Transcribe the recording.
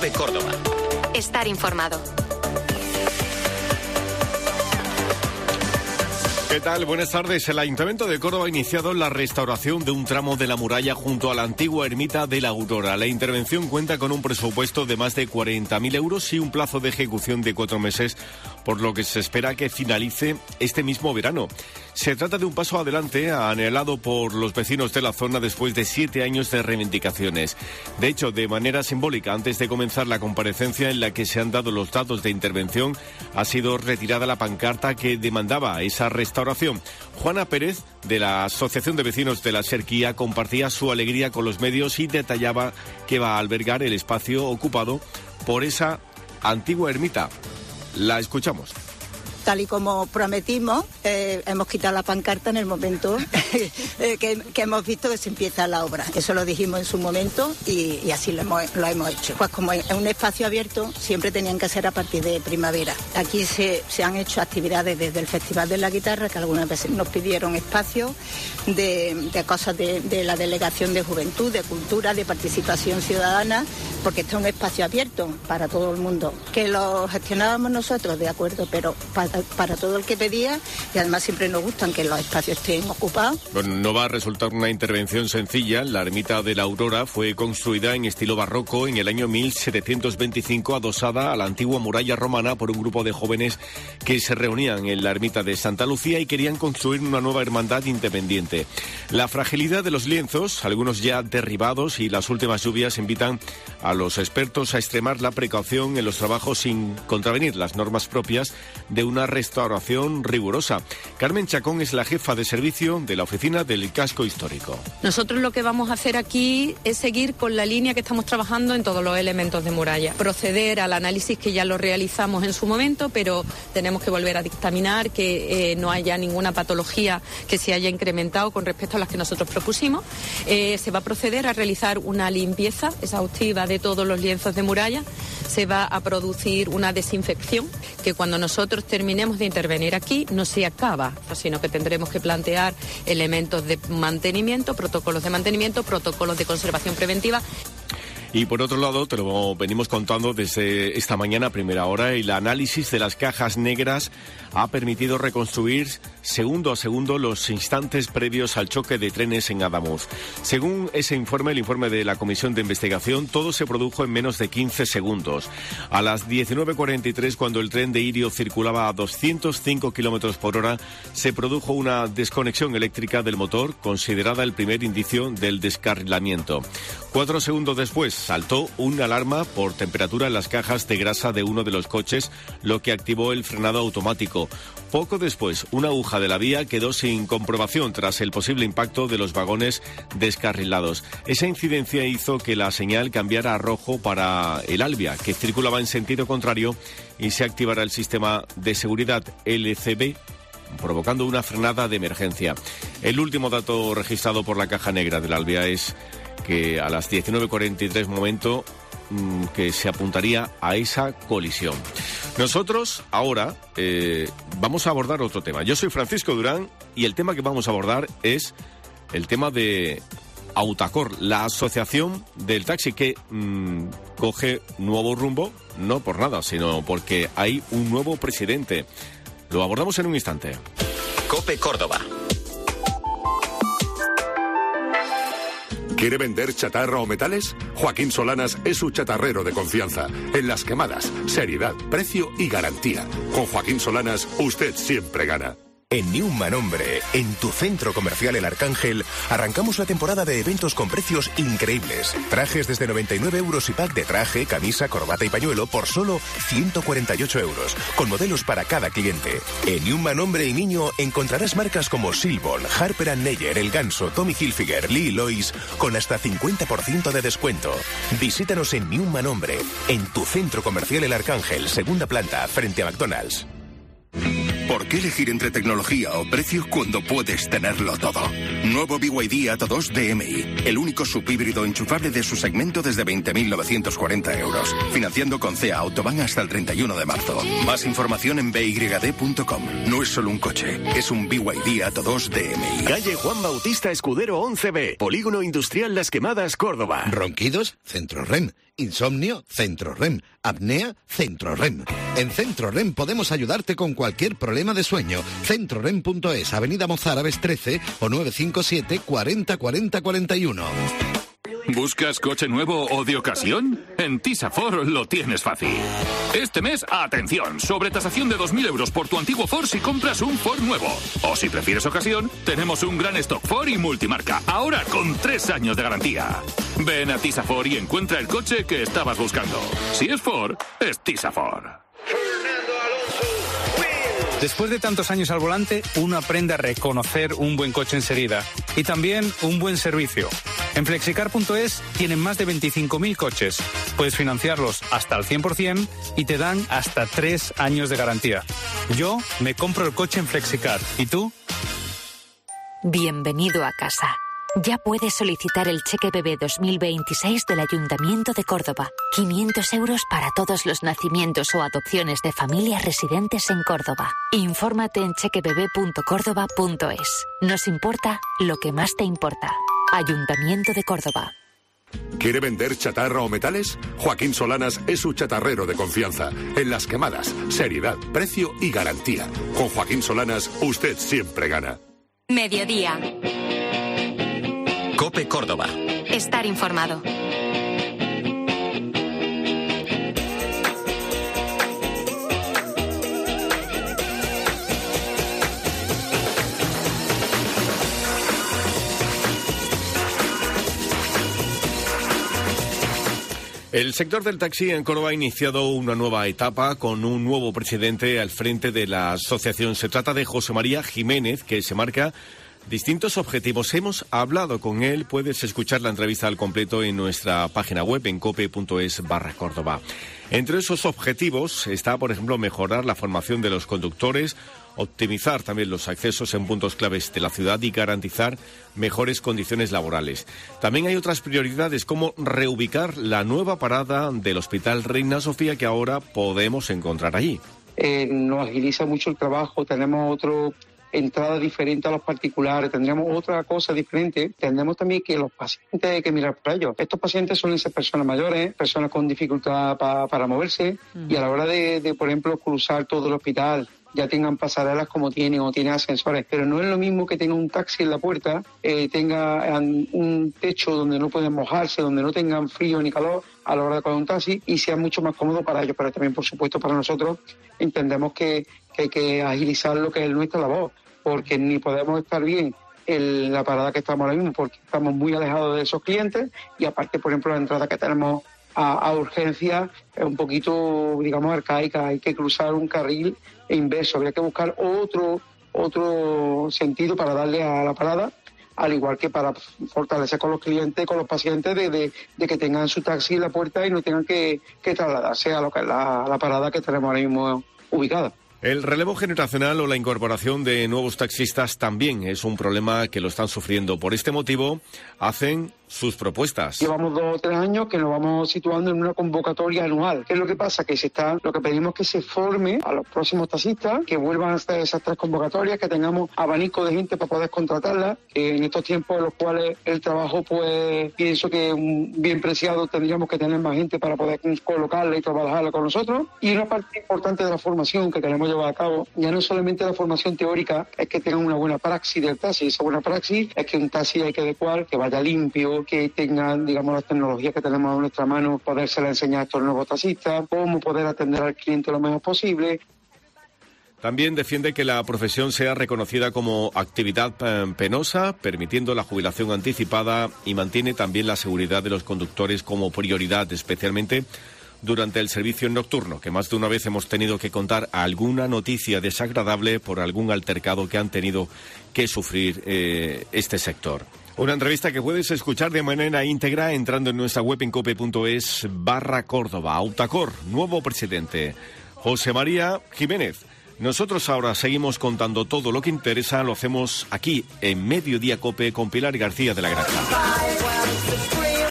COPE Córdoba. Estar informado. ¿Qué tal? Buenas tardes. El Ayuntamiento de Córdoba ha iniciado la restauración de un tramo de la muralla junto a la antigua ermita de la Aurora. La intervención cuenta con un presupuesto de más de 40.000 euros y un plazo de ejecución de 4 meses, por lo que se espera que finalice este mismo verano. Se trata de un paso adelante anhelado por los vecinos de la zona después de 7 años de reivindicaciones. De hecho, de manera simbólica, antes de comenzar la comparecencia en la que se han dado los datos de intervención, ha sido retirada la pancarta que demandaba esa restauración. Juana Pérez, de la Asociación de Vecinos de la Serquía, compartía su alegría con los medios y detallaba que va a albergar el espacio ocupado por esa antigua ermita. La escuchamos. Tal y como prometimos, hemos quitado la pancarta en el momento que hemos visto que se empieza la obra. Eso lo dijimos en su momento y así lo hemos hecho. Pues como es un espacio abierto, siempre tenían que ser a partir de primavera. Aquí se han hecho actividades desde el Festival de la Guitarra, que algunas veces nos pidieron espacios de cosas de la Delegación de Juventud, de Cultura, de Participación Ciudadana, porque este es un espacio abierto para todo el mundo. Que lo gestionábamos nosotros, de acuerdo, pero para todo el que pedía, y además siempre nos gustan que los espacios estén ocupados. Bueno, no va a resultar una intervención sencilla. La ermita de la Aurora fue construida en estilo barroco en el año 1725, adosada a la antigua muralla romana por un grupo de jóvenes que se reunían en la ermita de Santa Lucía y querían construir una nueva hermandad independiente. La fragilidad de los lienzos, algunos ya derribados, y las últimas lluvias invitan a los expertos a extremar la precaución en los trabajos sin contravenir las normas propias de una restauración rigurosa. Carmen Chacón es la jefa de servicio de la oficina del casco histórico. Nosotros lo que vamos a hacer aquí es seguir con la línea que estamos trabajando en todos los elementos de muralla. Proceder al análisis que ya lo realizamos en su momento, pero tenemos que volver a dictaminar que no haya ninguna patología que se haya incrementado con respecto a las que nosotros propusimos. Se va a proceder a realizar una limpieza exhaustiva de todos los lienzos de muralla. Se va a producir una desinfección que cuando nosotros terminemos de intervenir aquí no se acaba, sino que tendremos que plantear elementos de mantenimiento, protocolos de conservación preventiva. Y por otro lado, te lo venimos contando desde esta mañana a primera hora, el análisis de las cajas negras ha permitido reconstruir segundo a segundo los instantes previos al choque de trenes en Adamuz. Según ese informe, el informe de la Comisión de Investigación, todo se produjo en menos de 15 segundos. A las 19:43, cuando el tren de Irio circulaba a 205 kilómetros por hora, se produjo una desconexión eléctrica del motor, considerada el primer indicio del descarrilamiento. 4 segundos después, saltó una alarma por temperatura en las cajas de grasa de uno de los coches, lo que activó el frenado automático. Poco después, una aguja de la vía quedó sin comprobación tras el posible impacto de los vagones descarrilados. Esa incidencia hizo que la señal cambiara a rojo para el Albia, que circulaba en sentido contrario, y se activara el sistema de seguridad LCB, provocando una frenada de emergencia. El último dato registrado por la caja negra del Albia es que a las 19:43 momento que se apuntaría a esa colisión. Nosotros ahora vamos a abordar otro tema. Yo soy Francisco Durán y el tema que vamos a abordar es el tema de Autacor, la asociación del taxi que coge nuevo rumbo, no por nada, sino porque hay un nuevo presidente. Lo abordamos en un instante. COPE Córdoba. ¿Quiere vender chatarra o metales? Joaquín Solanas es su chatarrero de confianza. En las quemadas, seriedad, precio y garantía. Con Joaquín Solanas, usted siempre gana. En Newman Hombre, en tu centro comercial El Arcángel, arrancamos la temporada de eventos con precios increíbles. Trajes desde 99 euros y pack de traje, camisa, corbata y pañuelo por solo 148 euros, con modelos para cada cliente. En Newman Hombre y Niño encontrarás marcas como Silbon, Harper & Neyer, El Ganso, Tommy Hilfiger, Lee Lois, con hasta 50% de descuento. Visítanos en Newman Hombre, en tu centro comercial El Arcángel, segunda planta, frente a McDonald's. ¿Por qué elegir entre tecnología o precio cuando puedes tenerlo todo? Nuevo BYD Atto 2 DMI, el único subhíbrido enchufable de su segmento desde 20.940 euros. Financiando con CEA Autobahn hasta el 31 de marzo. Más información en byd.com. No es solo un coche, es un BYD Atto 2 DMI. Calle Juan Bautista Escudero 11B, Polígono Industrial Las Quemadas, Córdoba. ¿Ronquidos? Centrorrem. ¿Insomnio? Centrorrem. ¿Apnea? Centrorrem. En Centrorrem podemos ayudarte con cualquier problema de sueño. Centrorrem.es, Avenida Mozárabes 13 o 957 40 40 41. ¿Buscas coche nuevo o de ocasión? En Tisafor lo tienes fácil. Este mes, atención, sobretasación de 2.000 euros por tu antiguo Ford si compras un Ford nuevo. O si prefieres ocasión, tenemos un gran stock Ford y multimarca, ahora con 3 años de garantía. Ven a Tisafor y encuentra el coche que estabas buscando. Si es Ford, es Tisafor. Después de tantos años al volante, uno aprende a reconocer un buen coche enseguida y también un buen servicio. En Flexicar.es tienen más de 25.000 coches. Puedes financiarlos hasta el 100% y te dan hasta 3 años de garantía. Yo me compro el coche en Flexicar. ¿Y tú? Bienvenido a casa. Ya puedes solicitar el cheque bebé 2026 del Ayuntamiento de Córdoba. 500 euros para todos los nacimientos o adopciones de familias residentes en Córdoba. Infórmate en chequebebé.córdoba.es. Nos importa lo que más te importa. Ayuntamiento de Córdoba. ¿Quiere vender chatarra o metales? Joaquín Solanas es su chatarrero de confianza. En Las Quemadas, seriedad, precio y garantía. Con Joaquín Solanas, usted siempre gana. Mediodía. COPE Córdoba. Estar informado. El sector del taxi en Córdoba ha iniciado una nueva etapa con un nuevo presidente al frente de la asociación. Se trata de José María Jiménez, que se marca distintos objetivos. Hemos hablado con él, puedes escuchar la entrevista al completo en nuestra página web en cope.es/Córdoba. Entre esos objetivos está, por ejemplo, mejorar la formación de los conductores, optimizar también los accesos en puntos claves de la ciudad y garantizar mejores condiciones laborales. También hay otras prioridades como reubicar la nueva parada del Hospital Reina Sofía que ahora podemos encontrar allí. Nos agiliza mucho el trabajo, tenemos otra entrada diferente a los particulares, tendríamos otra cosa diferente. Tendremos también que los pacientes hay que mirar por ellos. Estos pacientes suelen ser personas mayores, personas con dificultad para moverse y a la hora de, por ejemplo, cruzar todo el hospital, ya tengan pasarelas como tienen o tienen ascensores, pero no es lo mismo que tenga un taxi en la puerta, tenga un techo donde no pueden mojarse, donde no tengan frío ni calor a la hora de coger un taxi y sea mucho más cómodo para ellos, pero también, por supuesto, para nosotros entendemos que hay que agilizar lo que es nuestra labor, porque ni podemos estar bien en la parada que estamos ahora mismo, porque estamos muy alejados de esos clientes y aparte, por ejemplo, la entrada que tenemos a urgencia es un poquito, digamos, arcaica, hay que cruzar un carril inverso, habría que buscar otro sentido para darle a la parada, al igual que para fortalecer con los clientes, con los pacientes, de que tengan su taxi en la puerta y no tengan que trasladarse a lo que es la parada que tenemos ahora mismo ubicada. El relevo generacional o la incorporación de nuevos taxistas también es un problema que lo están sufriendo. Por este motivo, hacen sus propuestas. Llevamos 2 o 3 años que nos vamos situando en una convocatoria anual. ¿Qué es lo que pasa? Que lo que pedimos es que se forme a los próximos taxistas, que vuelvan a hacer esas 3 convocatorias, que tengamos abanico de gente para poder contratarlas. En estos tiempos en los cuales el trabajo, pues, pienso que bien preciado, tendríamos que tener más gente para poder colocarla y trabajarla con nosotros. Y una parte importante de la formación que queremos llevar a cabo, ya no solamente la formación teórica, es que tengan una buena praxis del taxi. Esa buena praxis es que un taxi hay que adecuar, que vaya limpio, que tengan, digamos, las tecnologías que tenemos a nuestra mano, podérsela enseñar a estos nuevos taxistas, cómo poder atender al cliente lo mejor posible. También defiende que la profesión sea reconocida como actividad penosa, permitiendo la jubilación anticipada y mantiene también la seguridad de los conductores como prioridad, especialmente durante el servicio nocturno, que más de una vez hemos tenido que contar alguna noticia desagradable por algún altercado que han tenido que sufrir este sector. Una entrevista que puedes escuchar de manera íntegra entrando en nuestra web en cope.es/Córdoba. Autacor, nuevo presidente, José María Jiménez. Nosotros ahora seguimos contando todo lo que interesa, lo hacemos aquí en Mediodía COPE con Pilar García de la Granja.